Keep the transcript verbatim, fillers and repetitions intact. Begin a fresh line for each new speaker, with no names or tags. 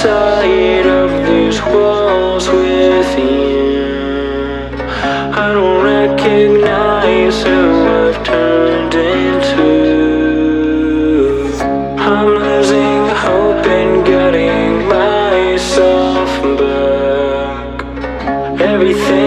inside of these walls within. I don't recognize who I've turned into. I'm losing hope in getting myself back. Everything